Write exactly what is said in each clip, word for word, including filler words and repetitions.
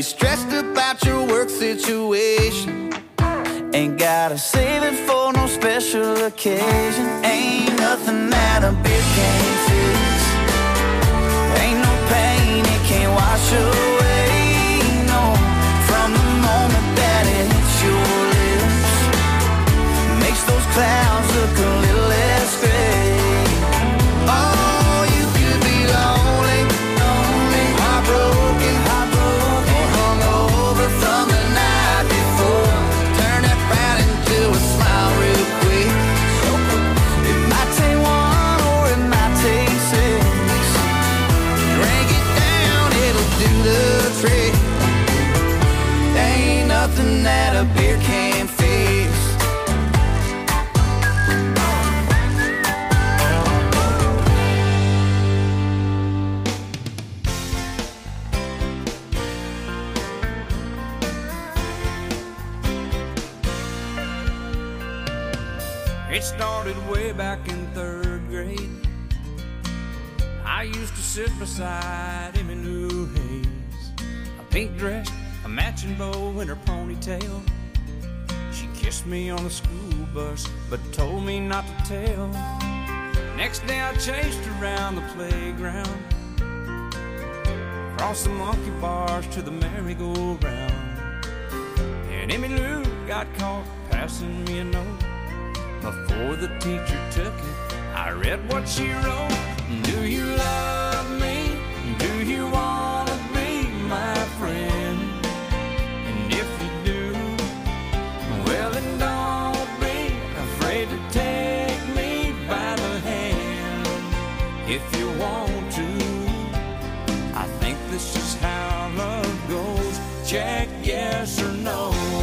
be stressed about your work situation. Ain't gotta save it for no special occasion. Ain't nothing that a beer can't fix. Ain't no pain it can't wash away. No, from the moment that it hits your lips, makes those clouds look a little less gray. Oh, you could be lonely, lonely, heartbroken, heartbroken, or hungover from the night before. Turn that frown into a smile real quick. It might take one or it might take six. Drink it down, it'll do the trick. Ain't nothing that a beer can't fix. It started way back in third grade. I used to sit beside Emmy Lou Hayes, a pink dress, a matching bow in her ponytail. She kissed me on the school bus, but told me not to tell. Next day I chased her around the playground, across the monkey bars to the merry-go-round. And Emmy Lou got caught passing me a note. Before the teacher took it, I read what she wrote. Do you love me? Do you want to be my friend? And if you do, well then don't be afraid to take me by the hand. If you want to, I think this is how love goes. Check yes or no.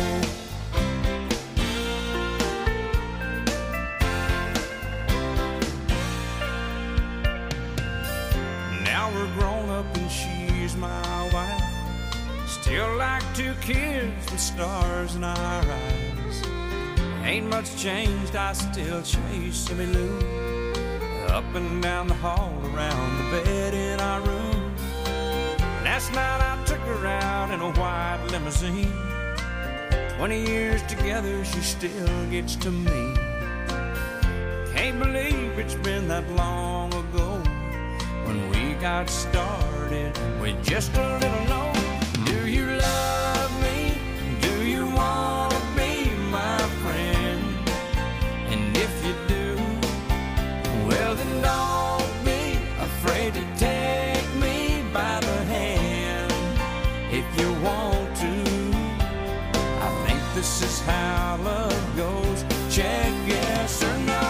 We're grown up and she's my wife. Still like two kids with stars in our eyes. Ain't much changed, I still chase Emmy Lou up and down the hall, around the bed in our room. Last night I took her out in a white limousine. Twenty years together, she still gets to me. Can't believe it's been that long ago when we got started with just a little note. Do you love me? Do you want to be my friend? And if you do, well then don't be afraid to take me by the hand. If you want to, I think this is how love goes. Check yes or no.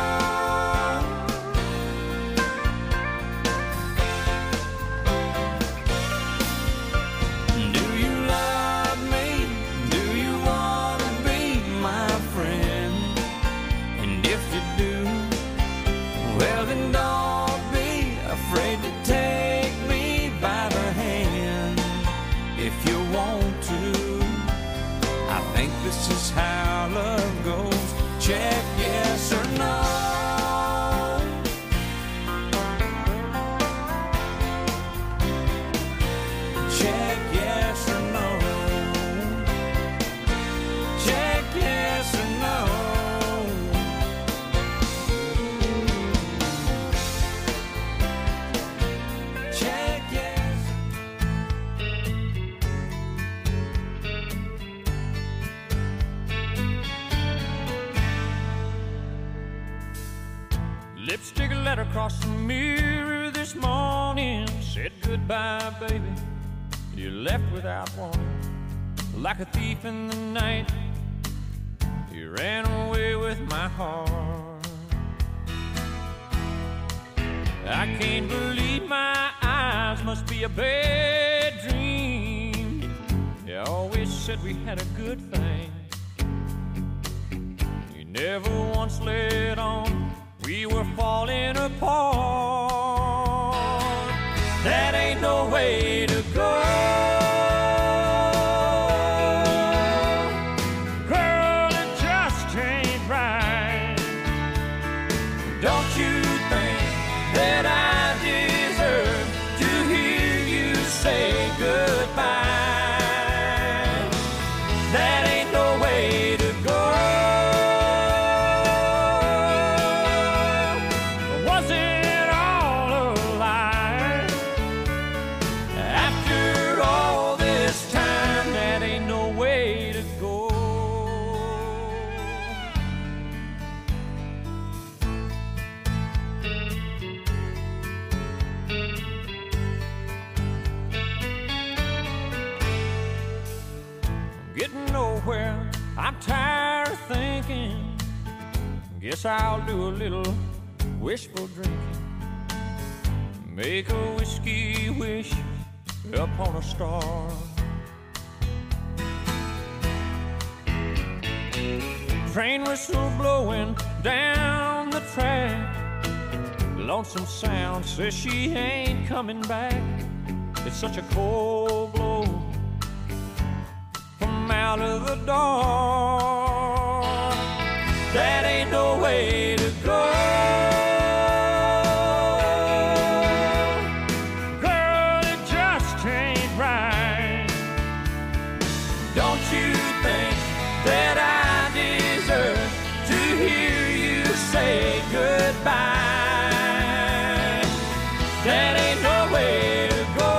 This is how love goes. Check yes or no. Check yes or no. Check yes or no. Check yes. Lipstick letter across the mirror this morning said goodbye, baby. You left without warning, like a thief in the night. You ran away with my heart. I can't believe my eyes, must be a bad dream. You always said we had a good thing. You never once let on we were falling apart. That ain't no way to go. Girl, it just ain't right. Don't you think that I deserve to hear you say goodbye? thinking, guess I'll do a little wishful drinking. Make a whiskey wish upon a star. Train whistle blowing down the track. Lonesome sound says she ain't coming back. It's such a cold blow from out of the dark. That ain't no way to go. Girl, it just ain't right. Don't you think that I deserve to hear you say goodbye? That ain't no way to go.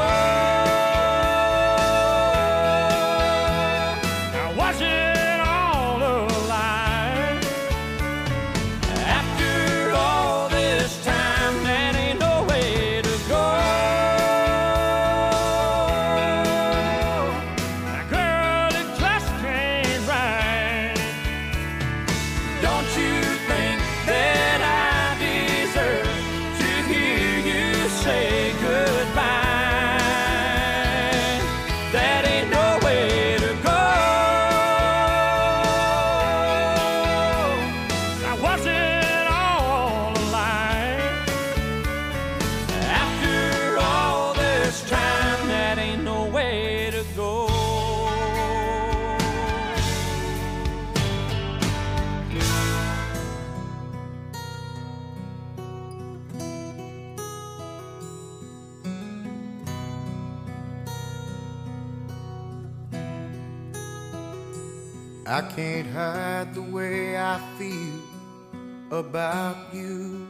Now was it all a lie? After all this time, that ain't no way to go. Now girl, it just ain't right. Don't you think that I deserve to hear you say goodbye? That ain't no way to go. Now was it all a lie? After all this time, that ain't no way to go. I can't hide the way I feel about you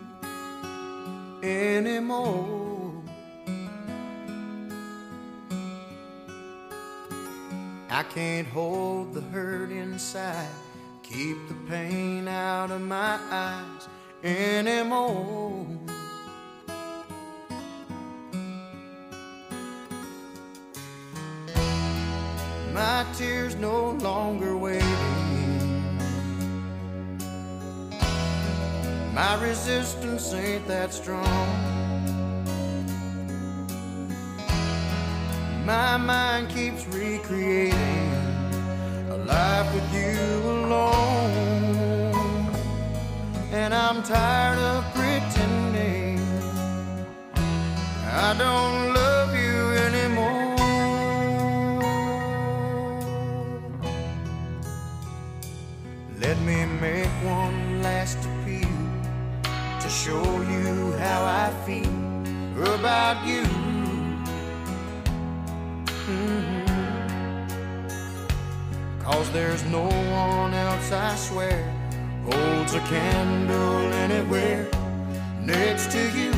anymore. I can't hold the hurt inside, keep the pain out of my eyes anymore. My tears no longer waiting. My resistance ain't that strong. My mind keeps recreating a life with you alone. And I'm tired of pretending I don't love you anymore. Let me make one last appeal to show you how I feel about you. Mm-hmm. 'Cause there's no one else, I swear, holds a candle anywhere next to you.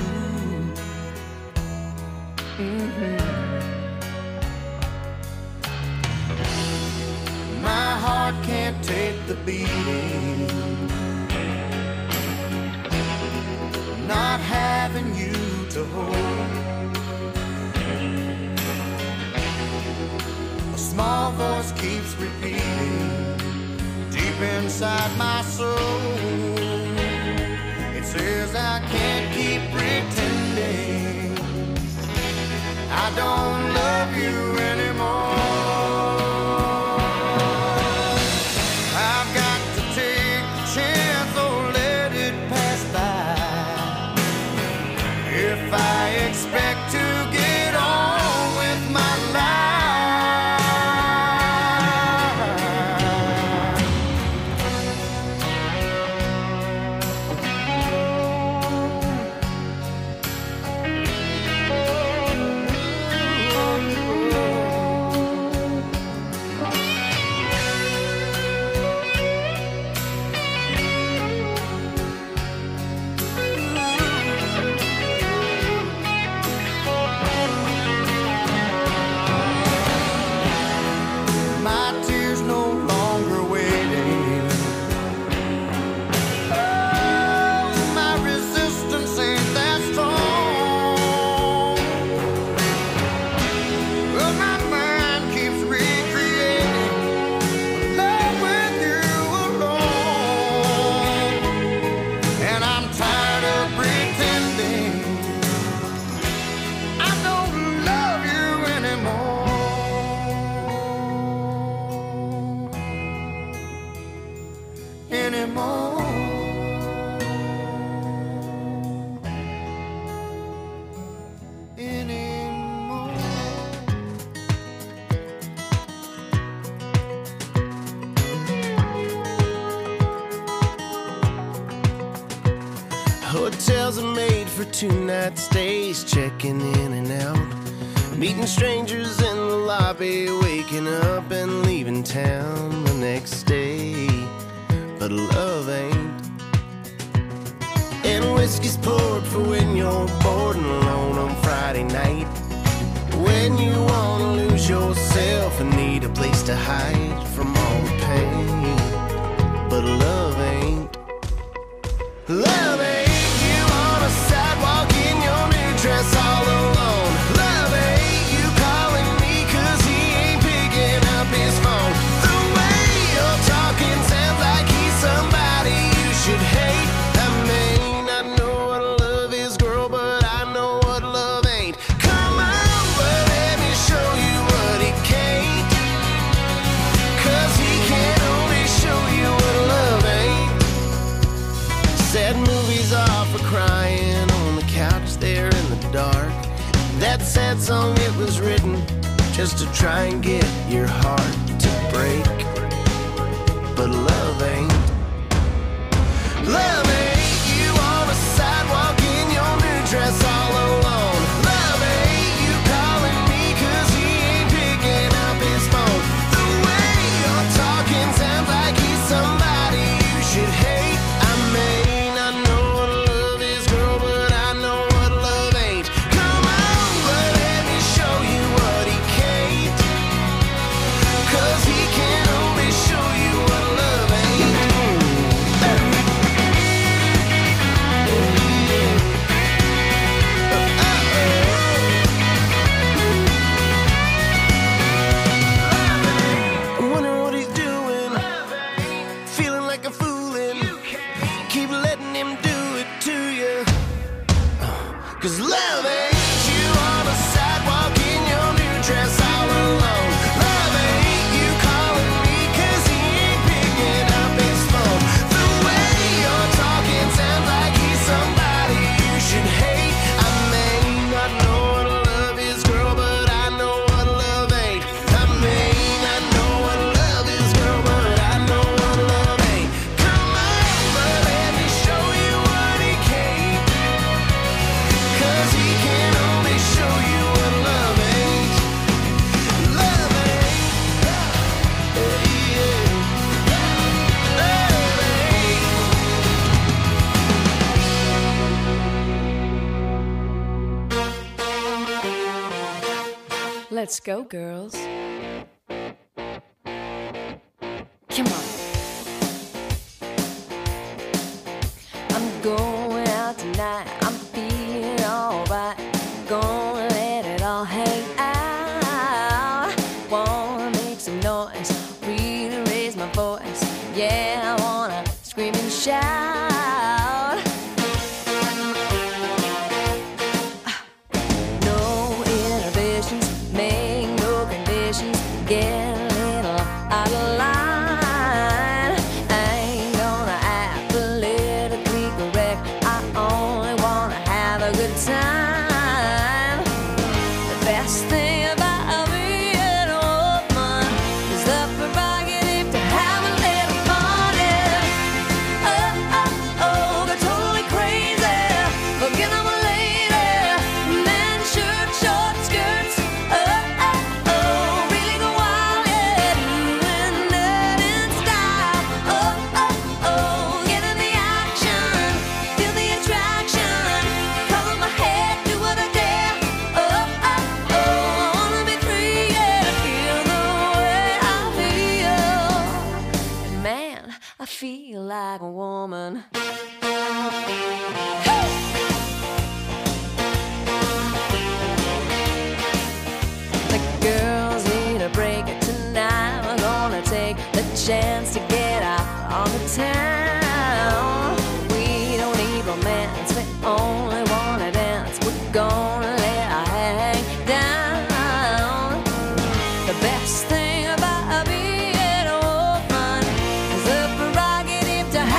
Mm-hmm. My heart can't take the beating, not having you to hold. A small voice keeps repeating deep inside my soul. It says I can't keep pretending I don't love you anymore. I expect to get on with my life. anymore. Anymore. Hotels are made for two-night stays, checking in and out, meeting strangers in the lobby, waking up and leaving town the next day. But love ain't. And whiskey's poured for when you're bored and alone on Friday night, when you wanna lose yourself and need a place to hide from all the pain. But love ain't. Love ain't. You on a sidewalk in your new dress all alone. Love ain't you calling me 'cause he ain't picking up his phone. The way you're talking sounds like he's somebody you should hate. I mean, I know what love is, girl, but I know what love ain't. Come on, but let me show you what he can't, 'cause he can only show you what love ain't. Sad movies are for crying on the couch there in the dark. That sad song, it was written just to try and get your heart to break. But love ain't. Love ain't. You on a sidewalk in your new dress all alone. Love ain't you calling me 'cause he ain't picking up his phone. The way you're talking sounds like he's somebody you should hate. I mean, I know what love is, girl, but I know what love ain't. Come on, but let me show you what he can't, 'cause he can only show you what love ain't. I wonder what he's doing, feeling like a foolin'. Keep letting him do it to you, 'cause love ain't. You on a sidewalk in your new dress all alone. Love ain't you calling me 'cause he ain't picking up his phone. The way you're talking sounds like he's somebody you should hate. I mean, I know what love is, girl, but I know what love ain't. I mean, I know what love is, girl, but I know what love ain't. Come on, but let me show you what he can't, 'cause he can only show you what love ain't. Love ain't. Yeah, yeah. Love ain't. Let's go, girls. Come on. I'm going out tonight. I'm feeling alright. Gonna let it all hang out. Wanna make some noise, really raise my voice. Yeah, I wanna scream and shout. No inhibitions, make no conditions. Get a little out of line. I ain't gonna act politically correct. I only wanna have a good time. The best thing about being a woman is the prerogative to have a little fun. Yeah. Oh, oh, oh, go totally crazy. Forget I'm a lady. Men, shirt, short skirts. Oh, oh, oh, really go wild, yeah. Doing that in style. Oh, oh, oh, get in the action. Feel the attraction. Color my head, do what I dare. Oh, oh, oh, I wanna be free, yeah. Feel the way I feel. And man, I feel like a woman. The girls need a break tonight. We're gonna take the chance to get out on the town. We don't need romance, we only wanna dance. We're gonna let our hair hang down. The best thing about being a woman is the prerogative to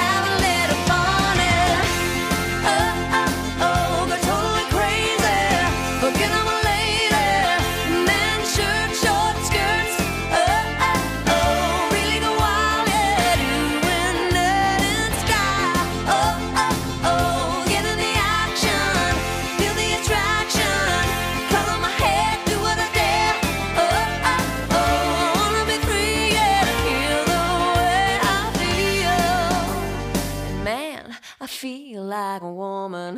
Man, I feel like a woman.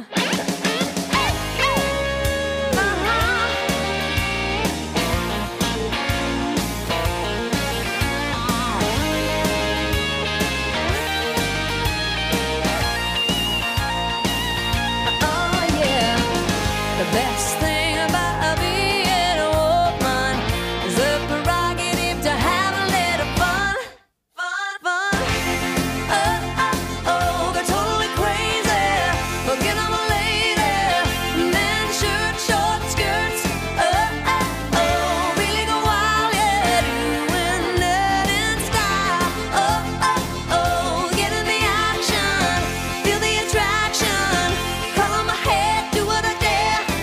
Best thing about being a woman is the prerogative to have a little fun, fun, fun. Oh, oh, oh, they're totally crazy. Forget I'm a lady. Men, shirt, short skirts. Oh, oh, oh, really go wild, yeah, doing it in style. Oh, oh, oh, get in the action, feel the attraction. Color my head, do what I dare.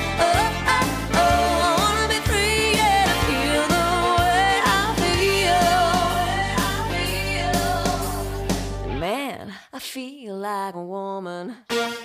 I feel like a woman.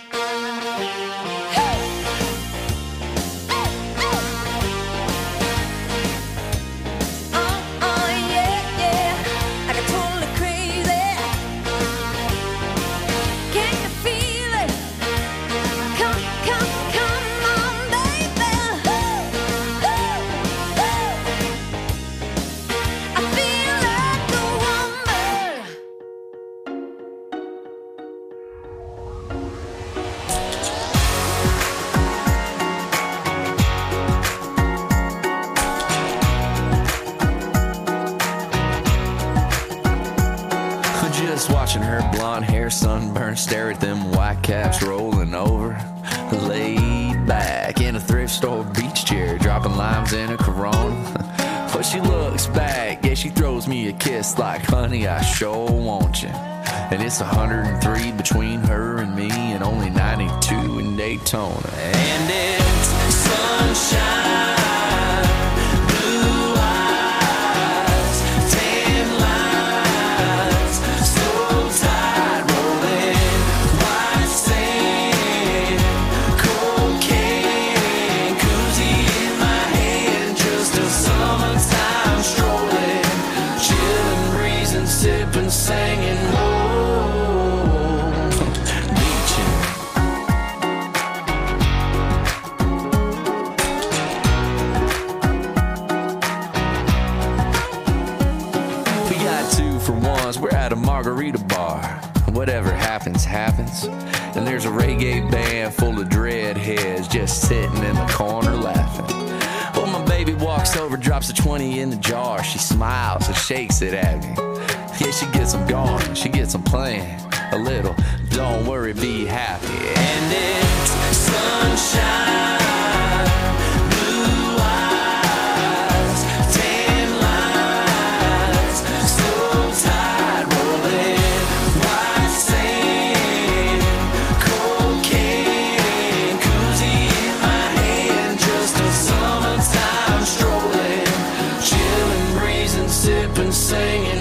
Just watching her blonde hair sunburned, stare at them white caps rolling over. Laid back in a thrift store beach chair, dropping limes in a Corona. But she looks back, yeah, she throws me a kiss like, honey, I sure want you. And it's one hundred three between her and me, and only ninety-two in Daytona. And it's sunshine. Singing, whoa, beaching. We got two for ones, we're at a margarita bar. Whatever happens, happens. And there's a reggae band full of dreadheads just sitting in the corner laughing. Well, my baby walks over, drops a twenty in the jar. She smiles and shakes it at me. Yeah, she gets them going, she gets them playing a little. Don't worry, be happy. And it's sunshine, blue eyes, tan lines, slow tide rolling, white sand, cocaine, koozie in my hand, just a summertime strolling, chilling, breezing, sipping, singing.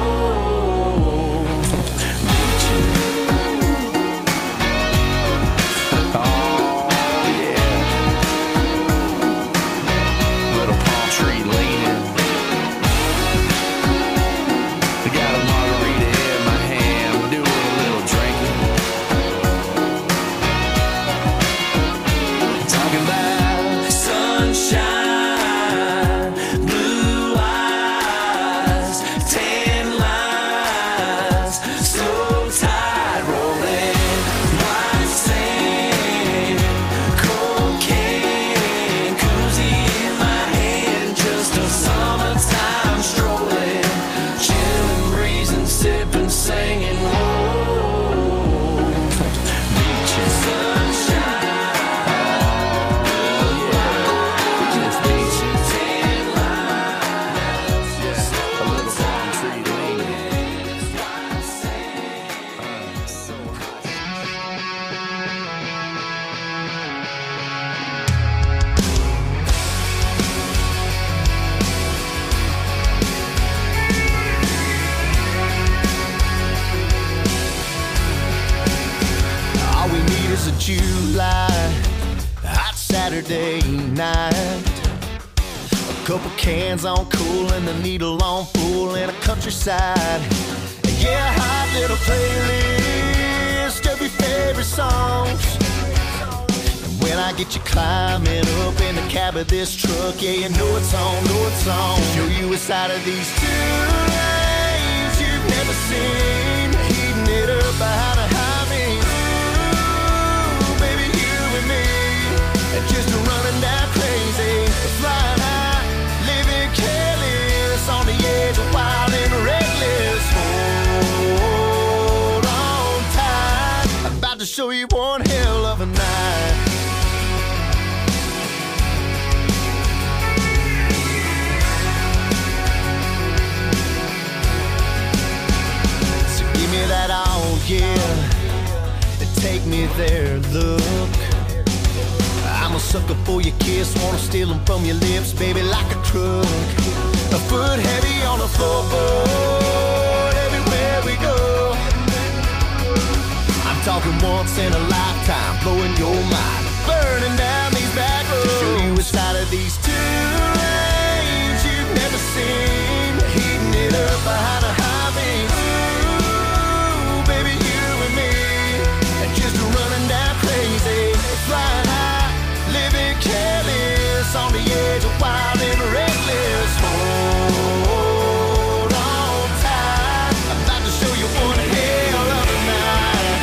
July, hot Saturday night. A couple cans on cool and the needle on full in a countryside. Yeah, hot little playlist of your get you climbing up in the cab of this truck. Yeah, you know it's on, know it's on. Show you a side of these two lanes you've never seen. Heating it up behind a high beam. Ooh, baby, you and me, and just running down crazy, flying high, living careless, on the edge of wild and reckless. Hold on tight, I'm about to show you one hell of a night. So give me that all, yeah, and take me there, look. I'm a sucker for your kiss, wanna steal them from your lips, baby, like a crook. A foot heavy on the floorboard, everywhere we go. I'm talking once in a lifetime, blowing your mind, burning down these back roads. To show you a side of these two lanes you've never seen. Heating it up behind a high beam. Ooh, baby, you and me, and just running down crazy, flying high, living careless, on the edge of wild and reckless. Hold on tight, I'm about to show you one hell of a night.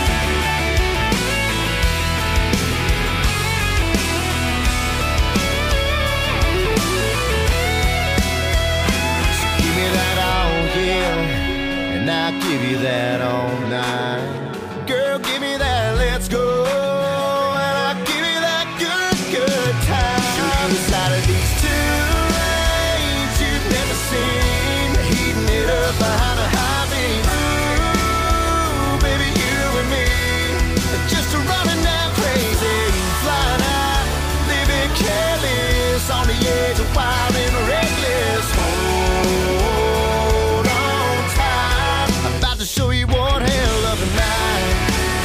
So give me that all, yeah, and I'll give you that all night. Girl, give me that, let's go. Side of these two lanes you've never seen. Heating it up behind a high beam. Ooh, baby, you and me, just running down crazy, flying high, living careless, on the edge of wild and reckless. Hold on tight, I'm about to show you one hell of a night.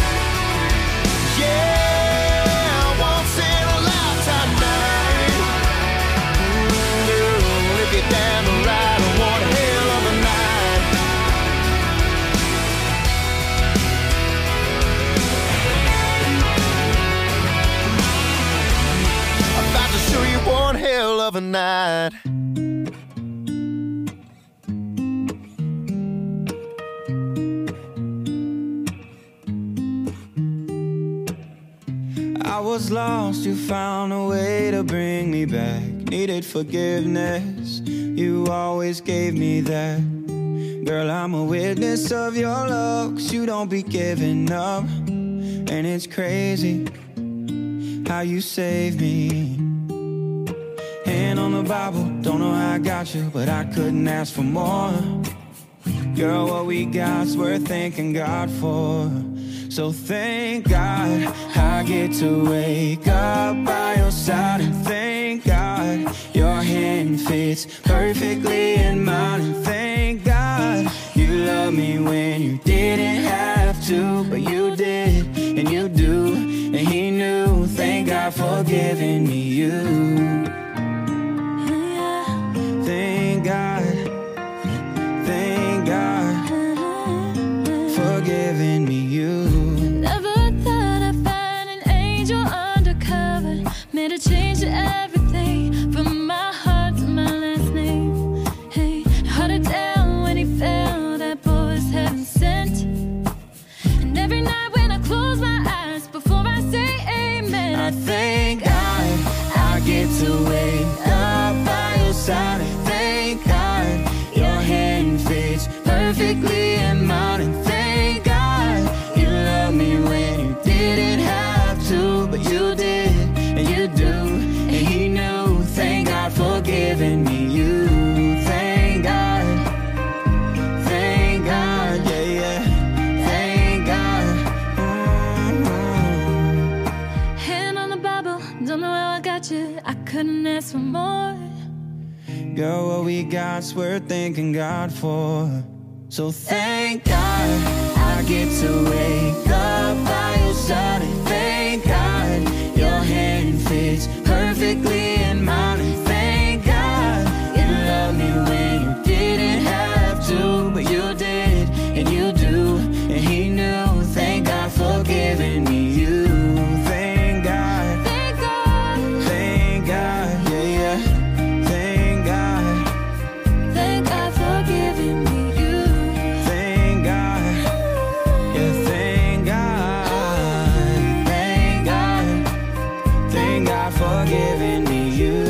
Yeah, once in a lifetime night. Down the ride, one hell of a night. I'm about to show you one hell of a night. I was lost, you found a way to bring me back. Needed forgiveness, you always gave me that. Girl, I'm a witness of your love, 'cause you don't be giving up. And it's crazy how you saved me. Hand on the Bible, don't know how I got you, but I couldn't ask for more. Girl, what we got's worth thanking God for. So thank God I get to wake up by your side, and thank God your hand fits perfectly in mine, and thank God you love me when you didn't have to, but you did, and you do, and he knew. Thank God for giving me you. Thank God, thank God for giving me you. Made a change to everything, from my heart to my last name. Hey, held it down when he fell, that boy was heaven sent. And every night when I close my eyes, before I say amen, I thank God I get to wake up by your side, and thank God your hand fits perfectly in mine, and thank God you love me when you didn't have to, but you did, and you do, and he knew. Thank God for giving me you. Thank God, thank God, yeah, yeah, thank God. Mm-hmm. hand on the Bible, don't know how I got you, I couldn't ask for more. Girl, what we got's worth thanking God for. So thank God I get to wake up by your side, and thank God your hand fits perfectly in mine, and thank God you love me when you didn't have to, but you did, and you do, and he knew. Thank God for giving me you. Thank God, Thank God ever given to you.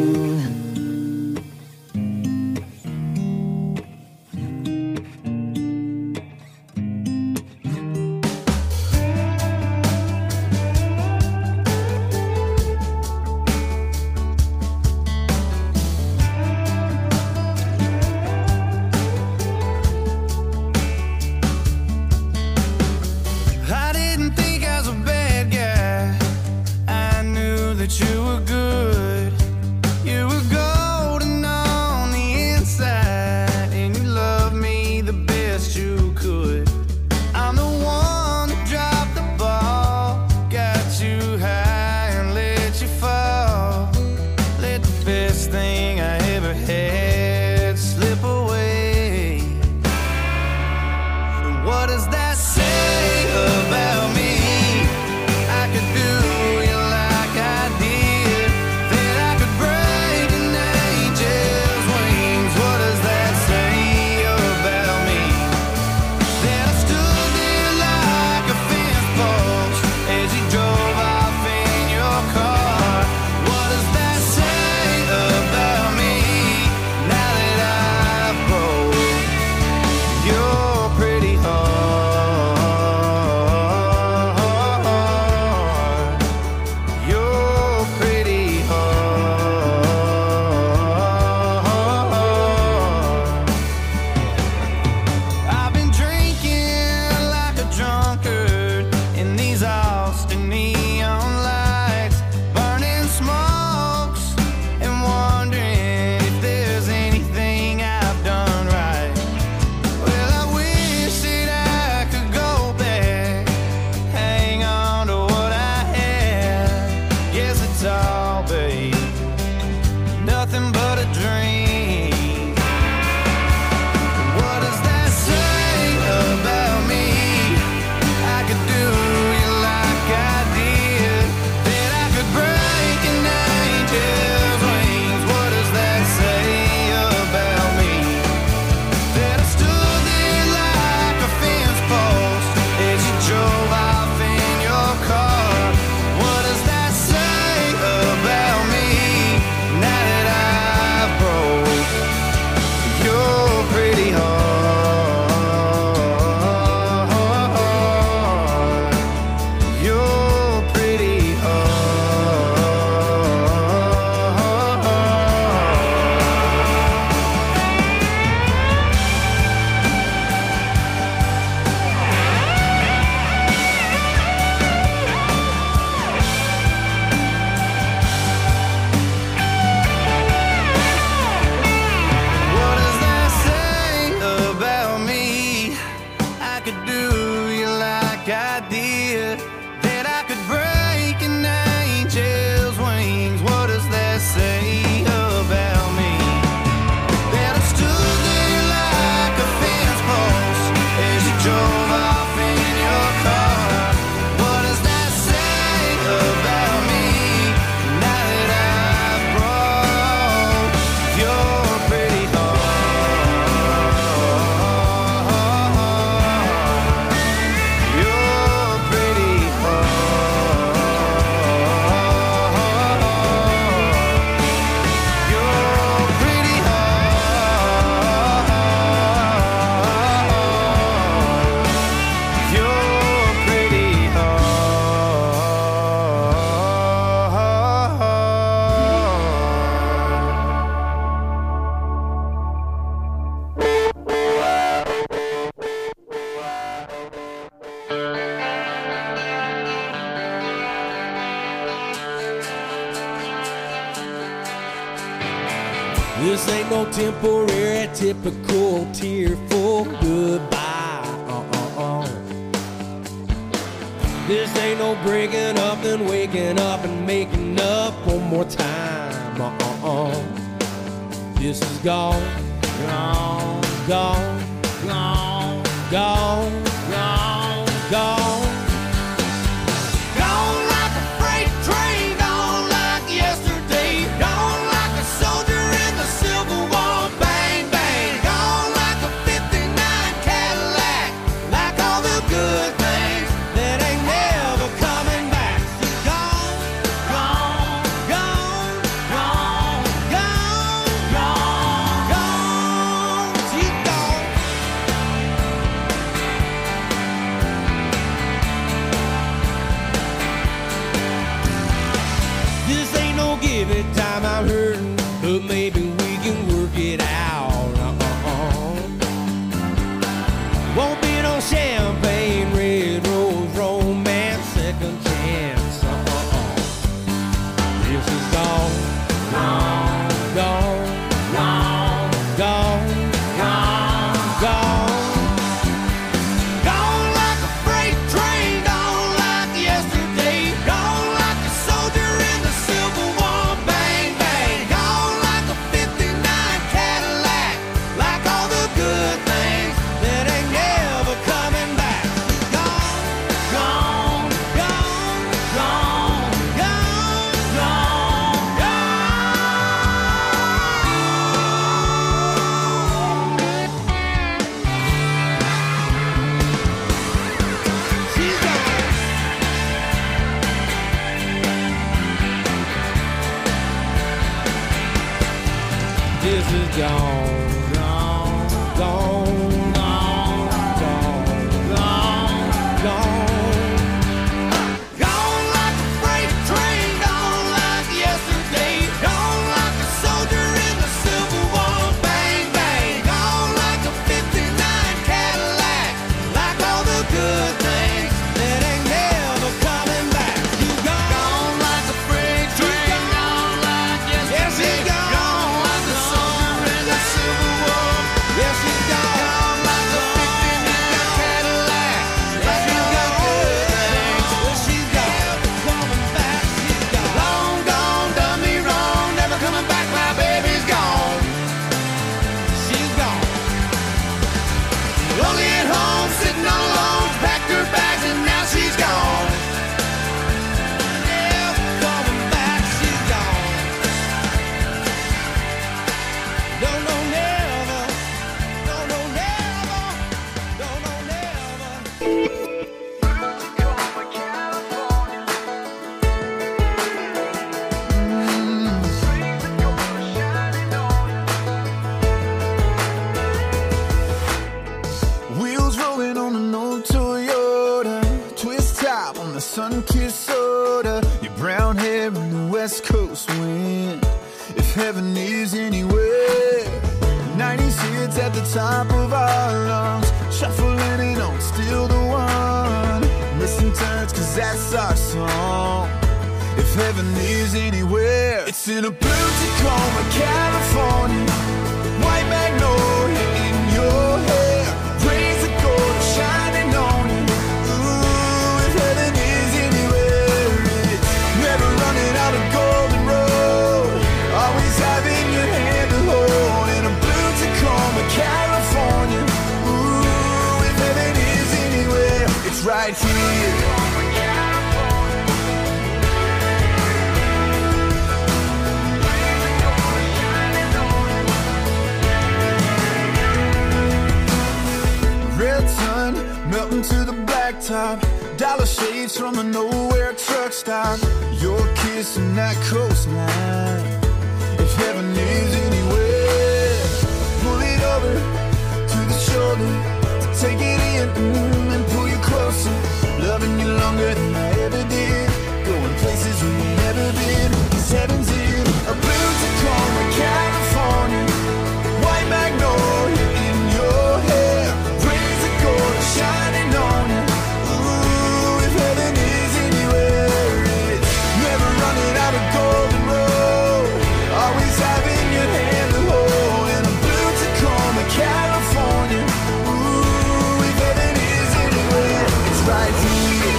This ain't no temporary, typical tearful goodbye. Uh-uh-uh. This ain't no breaking up and waking up and making up one more time. Uh-uh-uh. This is gone, gone, gone, gone, gone, gone, gone. Gone like a freight train, gone like yesterday, gone like a soldier in the Civil War, bang, bang. Gone like a fifty-nine Cadillac, like all the good things that ain't never coming back. So gone, gone, gone, gone, gone, gone, gone, gone, gone. Gone like a freight train, gone like yesterday, gone like a soldier in the Civil War. Bang, bang, gone like a fifty-nine Cadillac, like all the good things that ain't never coming back. You gone, gone like a freight train, gone like yesterday, gone like a soldier in the Civil War. Yes, you gone, gone like a fifty-nine Cadillac, like all the good things. Well, she's gone, coming back, she's gone. Long gone, done me wrong, never coming back, my baby's gone. She's gone. Lonely at home, sitting all alone, packed her bags and now she's gone. Never coming back, she's gone. No, no, never. No, no, never. No, no, never. Wheels rolling on an old Toyota, twist top on the sun-kissed soda, your brown hair in the west coast wind. If heaven is anywhere, nineties hits at the top of our lungs, shuffling and don't steal the one. Missing turns cause that's our song. If heaven is anywhere, it's in a blue Tacoma, California, white magnolia in your hair, rays of gold are shining on you. Ooh, if heaven is anywhere, it's never running out of golden road, always having your hand to hold in a blue Tacoma, California. Ooh, if heaven is anywhere, it's right here. Red sun melting to the blacktop, dollar shades from a nowhere truck stop, your kiss and that coastline. If heaven is anywhere, pull it over to the shoulder, take it in mm, and pull you closer, loving you longer than I ever did, going places we've never been. 'Cause heaven's in a blue Tacoma, California, white magnolia in your hair, rays of gold are shining on you. Ooh, if heaven is anywhere, it's never running out of golden road, always having your hand to hold in a blue Tacoma, California. Ooh, if heaven is anywhere, it's right here.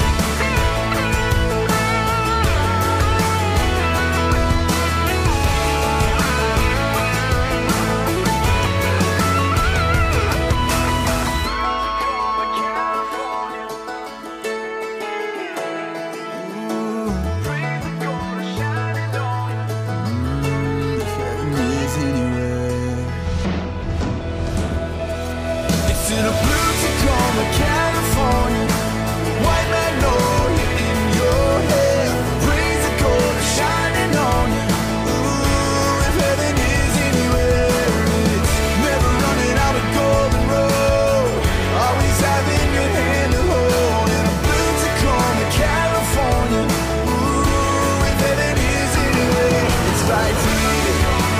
It's in a blue Tacoma, California, white magnolia in your hair, rays of gold are shining on you. Ooh, if heaven is anywhere, it's never running out of golden road, always having your hand to hold in a blue Tacoma, California. Ooh, if heaven is anywhere, it's right here.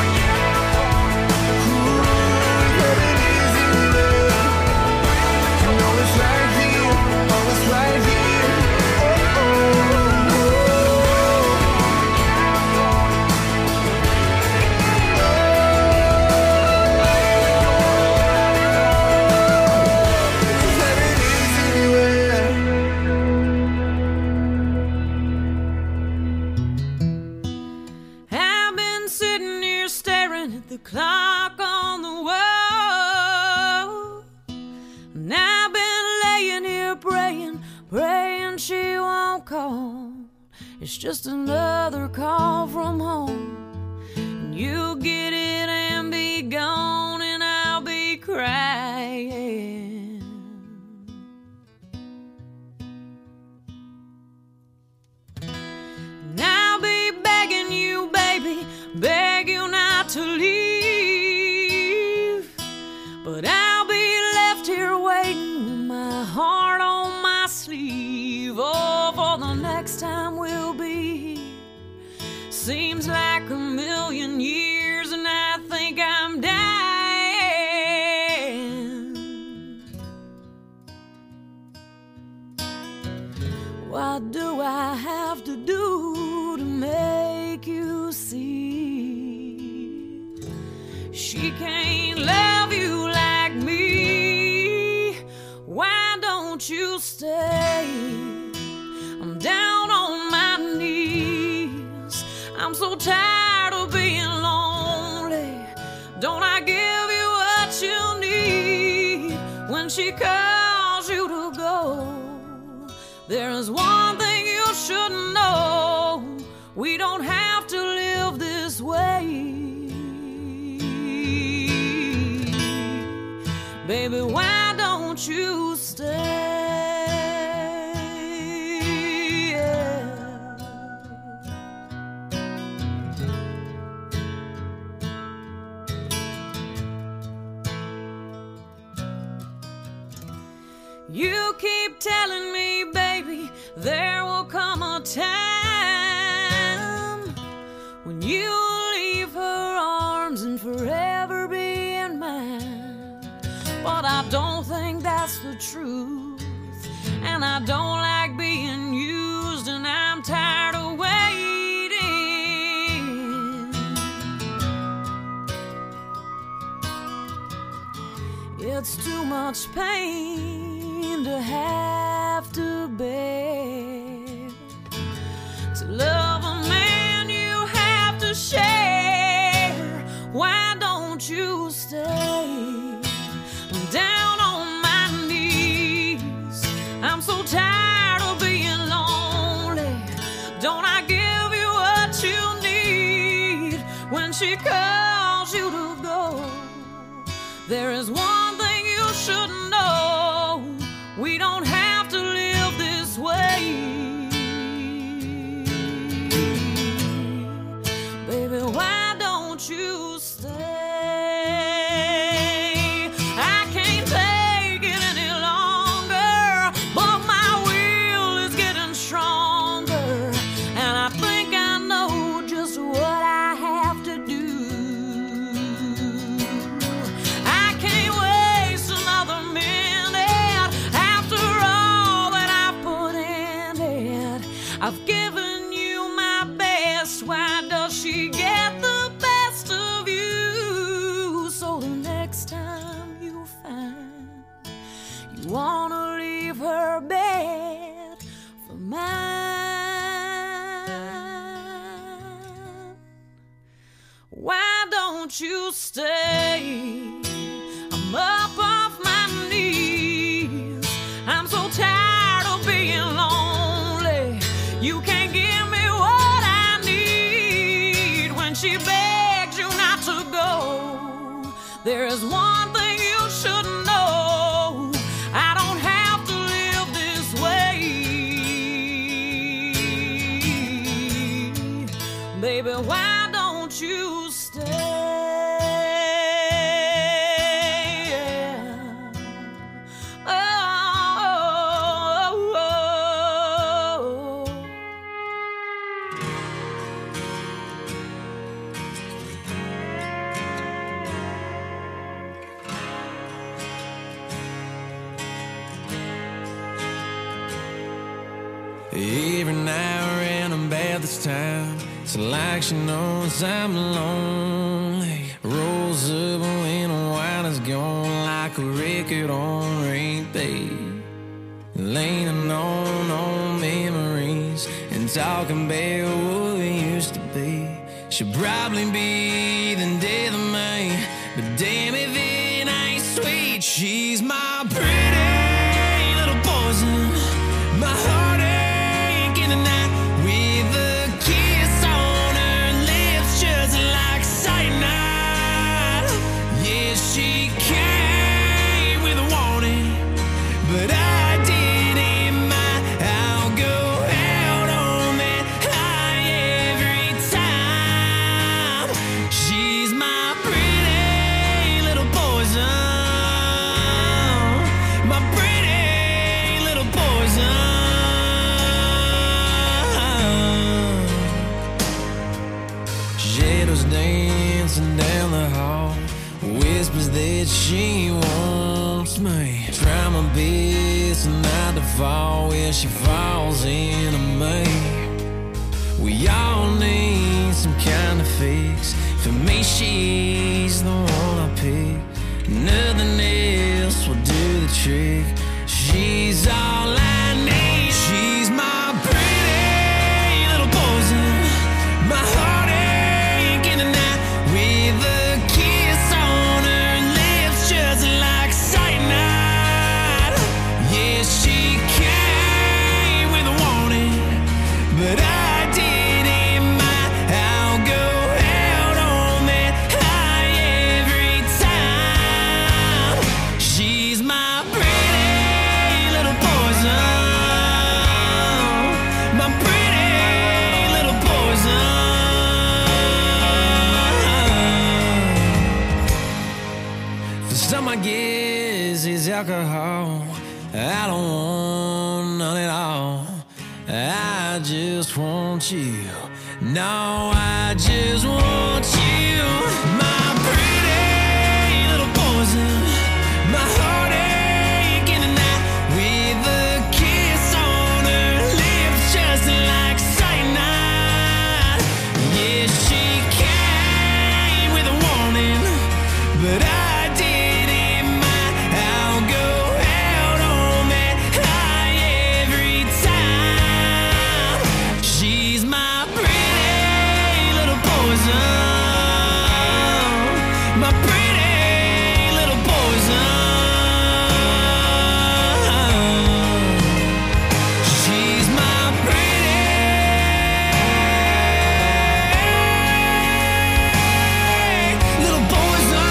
Ooh, if heaven is anywhere, you know it's right here, oh it's right here. Oh, oh, oh, oh. If heaven is anywhere. I've been sitting here staring at the clock on the wall, and I've been laying here praying, praying she won't call. It's just another call from home, and you'll get it and be gone, and I'll be crying. And I'll be begging you, baby, beg you not to leave. the next time we'll be here. Seems like a million years, and I think I'm dying. What do I have to do to make you see she can't love you like me? Why don't you stay? I'm down on my knees. I'm so tired of being lonely. Don't I give you what you need when she calls you to go? There is one thing you should know. We don't have to live this way. Baby, why don't you stay? You keep telling me, baby, there will come a time when you'll leave her arms and forever be in mine. But I don't think that's the truth, and I don't like being used, and I'm tired of waiting. It's too much pain to have to bear. To love a man you have to share. Why don't you stay? I'm down on my knees. I'm so tired of being lonely. Don't I give you what you need when she calls you to go? There is one thing you should know. We don't have to live this way. Baby, why don't you stay? I can't take it any longer, but my will is getting stronger, and I think I know just what I have to do. I can't waste another minute after all that I put in it. I've given you my best. Why does she get the best of you? So the next time you find you wanna leave her bed for mine, why don't you stay? I'm up off my knees. I'm so tired of being lonely. You can't give me what I need when she begs you not to go. There is one thing you should know. I don't have to live this way. Baby, why don't you stay? Oh, oh, oh. Every now and then about this time, it's like she knows I'm lonely. Rolls up when a wine is gone, like a record on repeat. Leaning on old memories and talking about what we used to be. Should probably be the death of me, but damn if it ain't sweet. She's my pretty little poison, my heartache in the night, with a kiss on her lips just like cyanide. Yeah, she came with a warning, but I didn't mind. I'll go out on that high every time. She's my pretty little dancing down the hall, whispers that she wants me. Try my best not to fall when she falls into me. We all need some kind of fix. For me, she's the one I pick. Nothing else will do the trick. She's all I need. She's my pretty little poison, my heartache in the night, with a kiss on her lips just like cyanide. Yeah, she came with a warning, but I didn't mind. I'll go out on that high every time. She's my pretty little poison, my pretty little poison. For some, I guess it's alcohol. I don't want none at all. I just want you. No, I just want you. My pretty little poison, my heartache in the night, with a kiss on her lips just like cyanide. Yeah, she came with a warning, but I didn't mind. I'll go out on that high every time. She's my pretty little poison, my pretty little poison. She's my pretty little poison.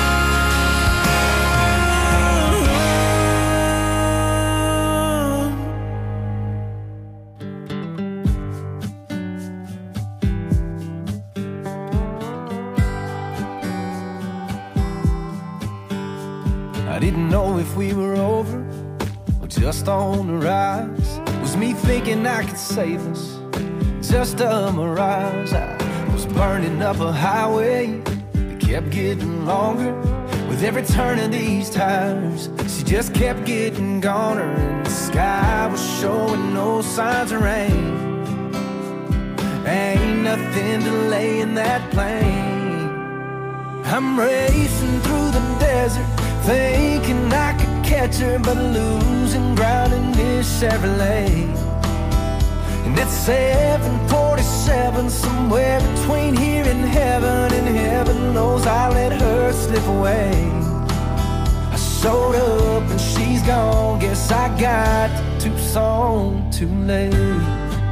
I didn't know if we were over or just on the rise. Was me thinking I could save us, just a mirage. I was burning up a highway that kept getting longer with every turn of these tires. She just kept getting goner, and the sky was showing no signs of rain. Ain't nothing delaying that plane. I'm racing through the desert, thinking I could catch her, but losing ground in this Chevrolet. And it's seven forty-seven, somewhere between here and heaven, and heaven knows I let her slip away. I showed up and she's gone, guess I got to Tucson too late.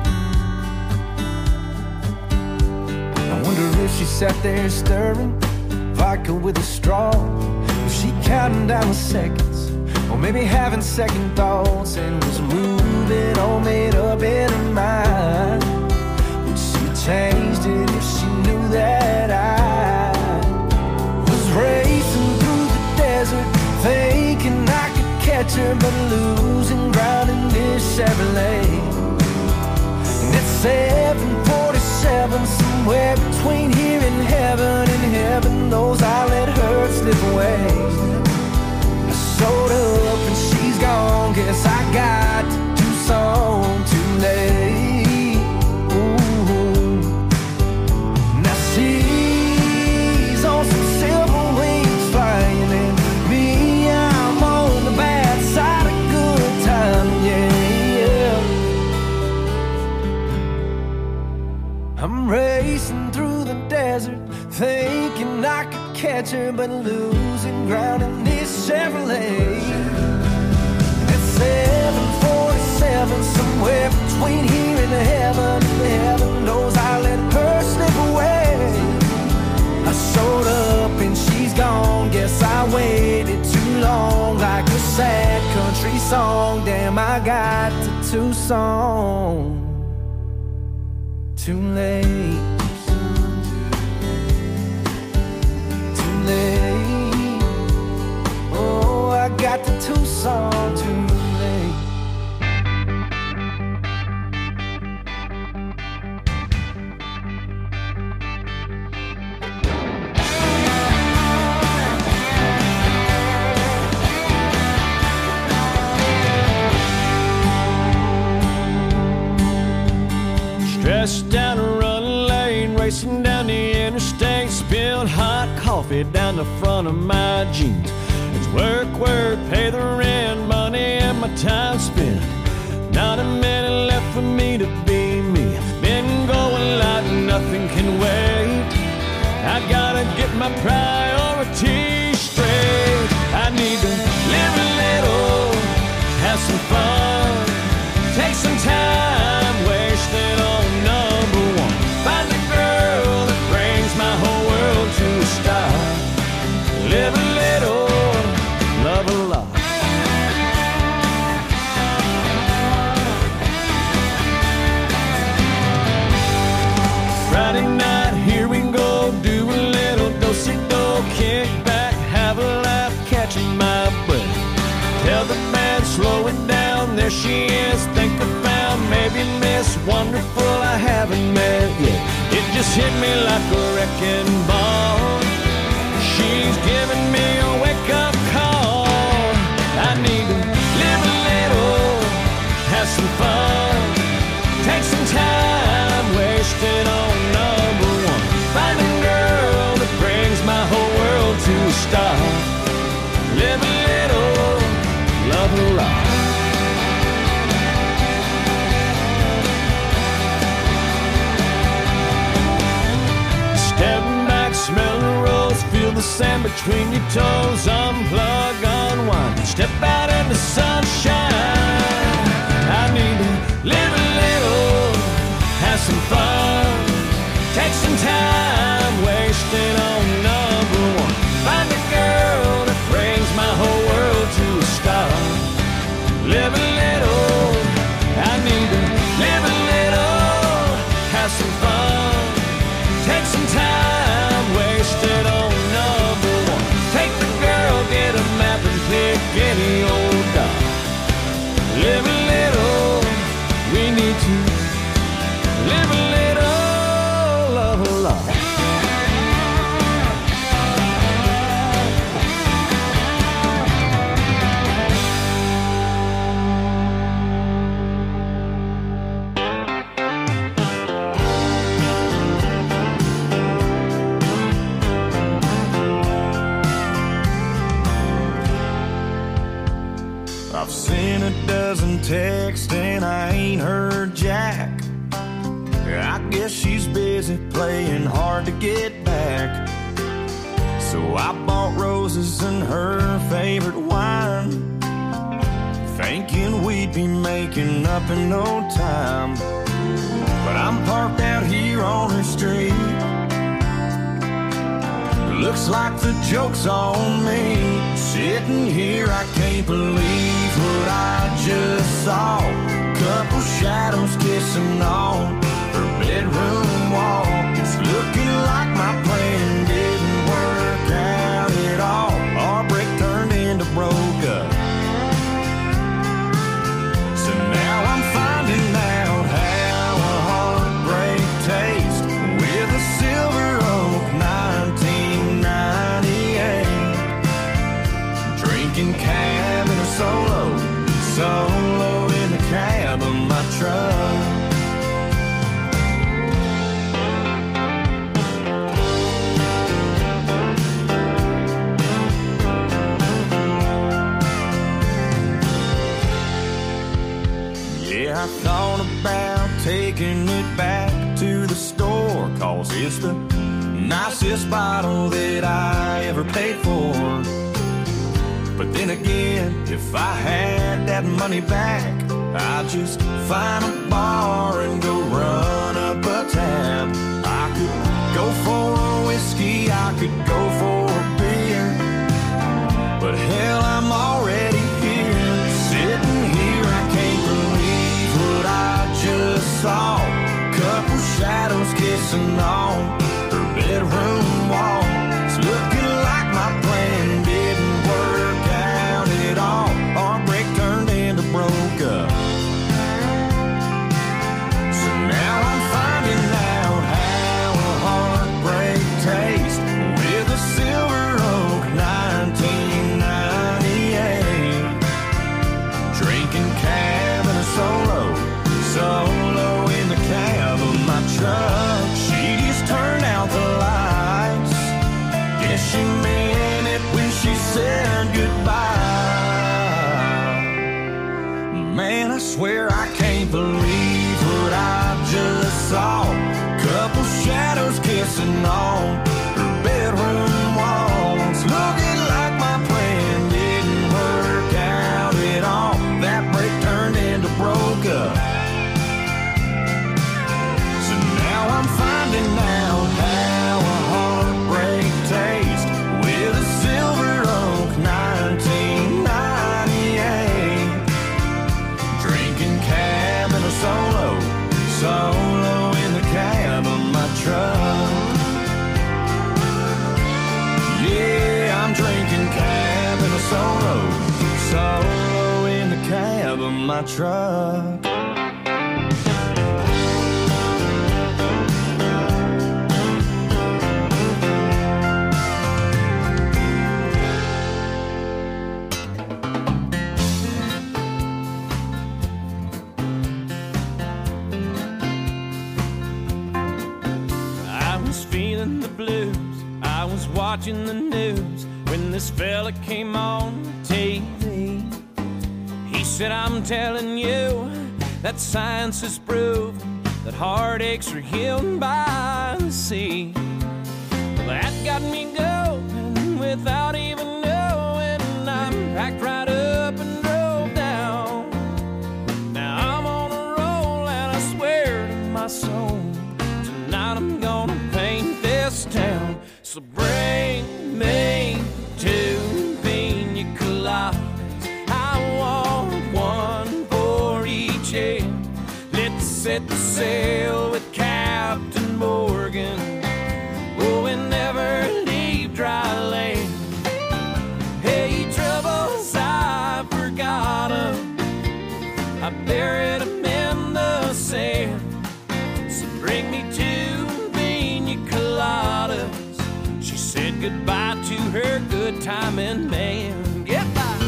I wonder if she sat there stirring vodka with a straw. Was she counting down the seconds, or maybe having second thoughts, and was moving all made up in her mind? Would she have changed it if she knew that I was racing through the desert, thinking I could catch her, but losing ground in this Chevrolet? And it's seven forty-seven, somewhere between here and heaven, and heaven knows I let her slip away. I showed up and she's gone, guess I got to Tucson too late. Ooh. Now she's on some silver wings flying, and me, I'm on the bad side of good time, yeah, yeah. I'm racing through the desert, thinking I could catch her, but losing ground in this Chevrolet. It's seven forty-seven, somewhere between here and heaven, and heaven knows I let her slip away. I showed up and she's gone, guess I waited too long, like a sad country song. Damn, I got to Tucson too late. Oh, I got to Tucson too late. Dressed down a running lane, racing down the interstate, spilled hot coffee down the front of my jeans. It's work, work, pay the rent, money and my time spent. Not a minute left for me to be me. Been going like nothing can wait. I gotta get my priorities straight. I need to live a little, have some fun, take some time wasted on number one. Find a girl that brings my whole world to a stop. Live a little, love a lot. Friday night, here we go, do a little do-si-do, kick back, have a laugh, catching my breath. Tell the band, slow it down, there she is, think I found maybe Miss Wonderful I haven't met yet. It just hit me like a wrecking ball. She's giving me a wake-up call. I need to live a little, have some fun, take some time wasted on number one. Find a girl that brings my whole world to a stop. Live a little, love a lot. Stepping back, smell the rose, feel the sand between your toes. Unplug, unwind, step out in the sunshine. I need to live a little, have some fun, take some time wasted on number one. Find a girl that brings my whole world to a stop. Live a little, I need to live a little, have some fun, take some time wasted on number one. Take the girl, get a map and pick any old dot. Live a little, we need to live a little, love a lot. I've seen a dozen texts and I ain't heard jack. I guess she's busy playing hard to get back. So I bought roses and her favorite wine, thinking we'd be making up in no time. But I'm parked out here on her street. Looks like the joke's on me. Sitting here, I can't believe what I just saw. Couple shadows kissing on her bedroom wall. It's looking like my plan didn't work out at all. Our break turned into broke up. So now I'm finding out how a heartbreak tastes with a Silver Oak nineteen ninety-eight. Drinking cab in a solo, solo in the cab of my truck. Yeah, I thought about taking it back to the store, 'cause it's the nicest bottle that I ever paid for. But then again, if I had that money back, I'd just find a bar and go run up a tab. I could go for a whiskey, I could go for a beer, but hell, I'm already here. Sitting here, I can't believe what I just saw. Couple shadows kissing on her bedroom wall. It's looking like my plan didn't work out at all. Our break turned into broke up. So now I'm finding out how a heartbreak tastes with a Silver Oak nineteen ninety-eight. Drinking cab and a solo, solo in the cab of saw a couple shadows kissing on her bedroom walls. Looking like my plan didn't work out at all. That break turned into broke up. So now I'm finding out how a heartbreak tastes with a Silver Oak nineteen ninety-eight. Drinking cabin or solo, solo in the cab of my truck. Yeah, I'm drinking cabin or solo, solo in the cab of my truck. Feeling the blues, I was watching the news when this fella came on T V. He said, I'm telling you that science has proved that heartaches are healed by the sea. Well, that got me going without even knowing. I packed right up and drove down. Now I'm on a roll and I swear to my soul, tonight I'm gonna paint this town. So bring me two pina coladas. I want one for each head. Let's set the sail with Captain Morgan. Oh, and never leave dry land. Hey, troubles, I forgot 'em. I buried 'em in the sand. So bring me two pina coladas. She said goodbye to her good timing man. Goodbye.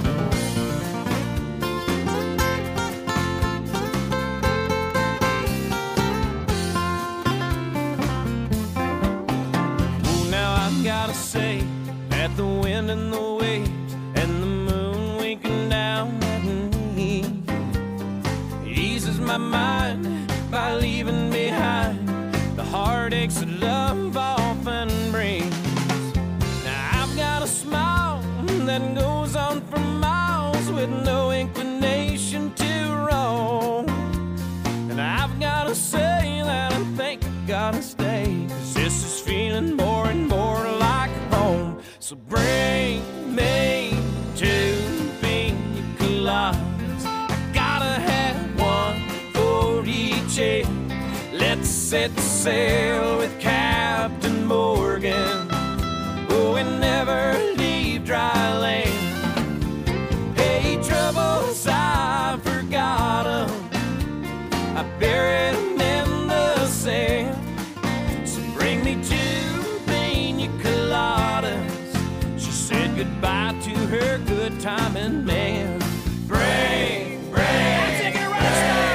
Oh, now I've gotta say that the wind and the waves and the moon winking down at me eases my mind by leaving behind the heartaches that love often brings. Now I've got a smile that goes on for miles with no inclination to roam. And I've got to say that I think I gotta stay, 'cause this is feeling more and more like home. So bring me two pina coladas. I gotta have one for each head. Let's set sail with Captain Morgan. Oh, and never leave dry land. Hey, troubles, I forgot 'em. I buried 'em in the sand. So bring me two pina coladas. She said goodbye to her good timing man. Bring, bring, take it right.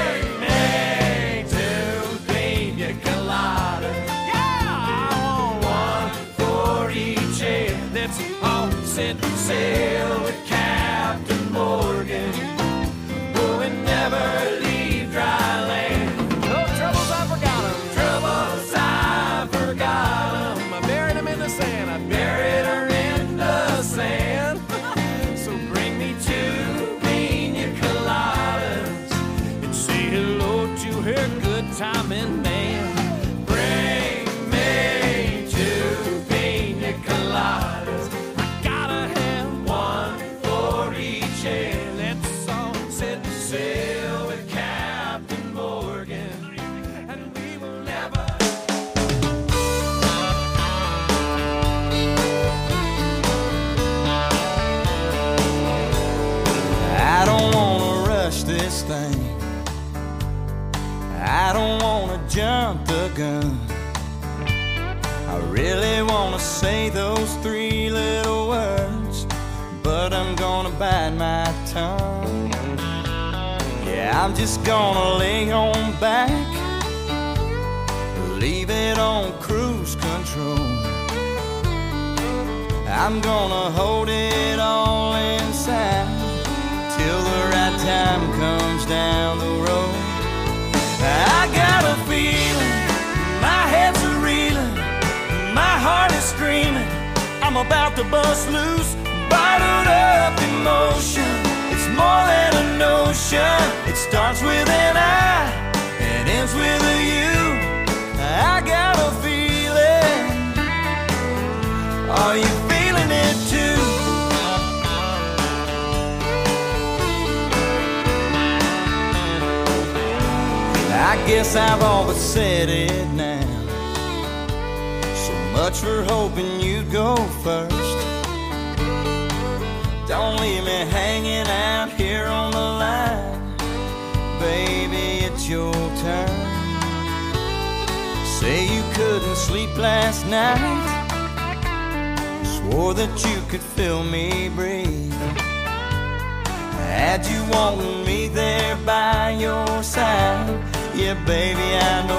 Set sail with Captain Morgan. Oh, and never leave dry land. No troubles, I forgot 'em. Troubles, I forgot 'em. I buried 'em in the sand. I buried her in the sand. So bring me two pina coladas and say hello to her good timing man. Bring me two pina coladas. Let's all set sail with Captain Morgan, and we will never. I don't wanna rush this thing. I don't wanna jump the gun. I really wanna say those three little words, but I'm gonna bite my tongue. Yeah, I'm just gonna lay on back, leave it on cruise control. I'm gonna hold it all inside till the right time comes down the road. I got a feeling I'm about to bust loose. Bottled up emotion, it's more than a notion. It starts with an I and ends with a you. I got a feeling. Are you feeling it too? I guess I've all but said it now. So much for hoping you'd go first. Don't leave me hanging out here on the line. Baby, it's your turn. Say you couldn't sleep last night. Swore that you could feel me breathe. Had you wanting me there by your side. Yeah, baby, I know